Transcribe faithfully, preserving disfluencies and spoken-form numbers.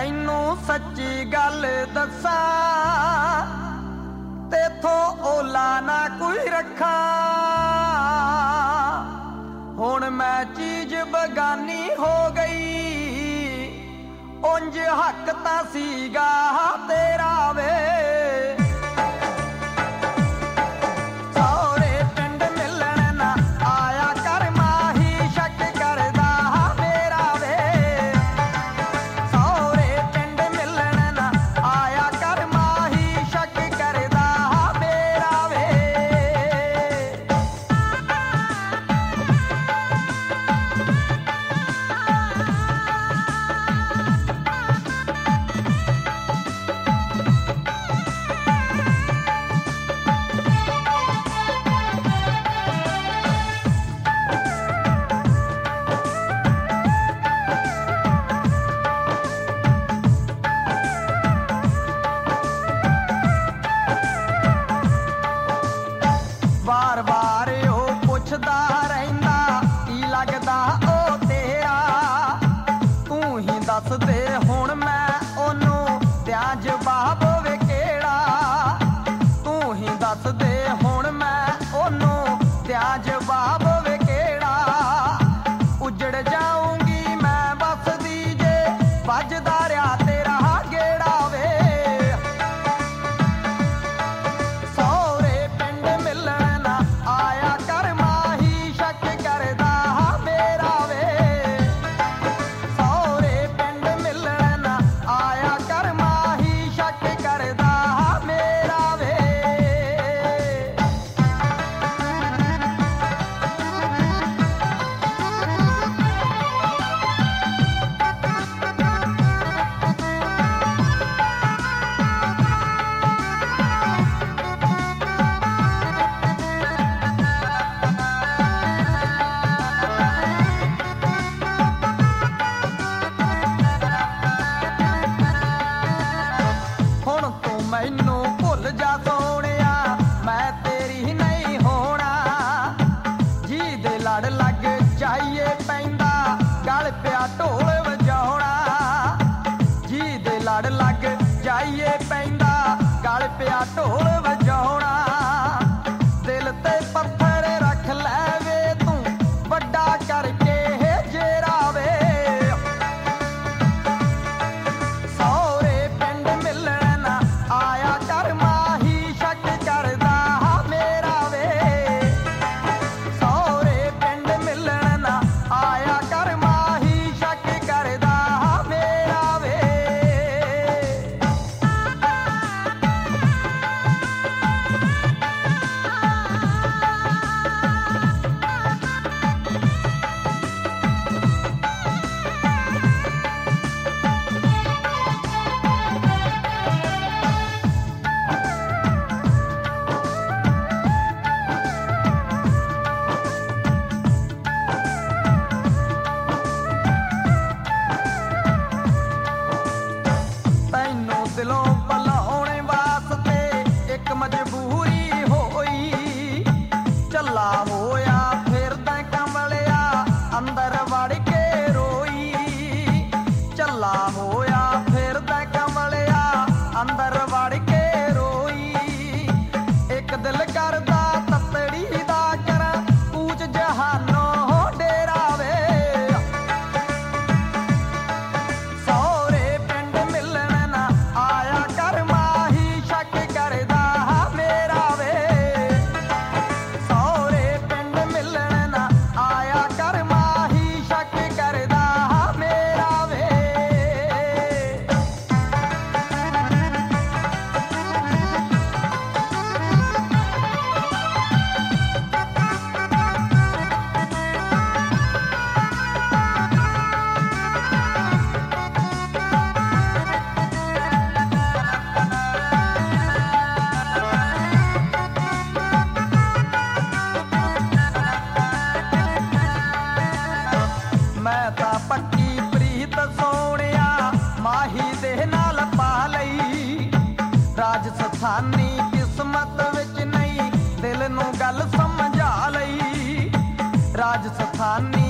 तैनू सच्ची गल दसा तेथों ओला ना कोई रखा। हुण मैं चीज बगानी हो गई, उंज हक तां सीगा तेरा वे। बार बार ओ पुछदा रहिंदा की लगदा ओ तेरा। तू ही दस दे हुण मैं ओनू दियां जवाब वे केड़ा। तू ही दस दे हुण मैं ओनू दियां जवाब वे केड़ा। उजड़ जाऊंगी मैं बस दी जे वजदा रहा तेरा गेड़ा वे। मैनू भुल जा सोनिया मैं तेरी नहीं होना। जी दे लड़ लग जाइए पैंदा गल पिया ढोल वजाउणा। जी दे लड़ लग जाइए पैंदा गल पिया ढोल वजाउणा। दिल ते पत्थर रख लै वे तू वड्डा करके जेरा वे। सौरे पिंड मिलन आया कर माही शक करदा मेरा वे। सौरे पिंड मिलन आया कर माही शक करदा मेरा वे। तैनू दिलों भुलाउणे वास्ते एक मजबूरी होई। झल्ला होया फिरदा कमलिया अंदर वड़ के रोई। झल्ला होया फिरदा कमलिया अंदर वड़ के रोई। एक दिल करदा ततड़ी दा करा कूच जहानों डेरा वे। सौरे पिंड मिलन आया कर माही शक करदा मेरा वे। सौरे पिंड मिलन आया कर माही शक करदा मेरा वे। मैं तां पक्की प्रीत सोनिया माही दे नाल पा लई। राजस्थानी किस्मत विच नहीं दिल नूं गल समझा लई। राजस्थानी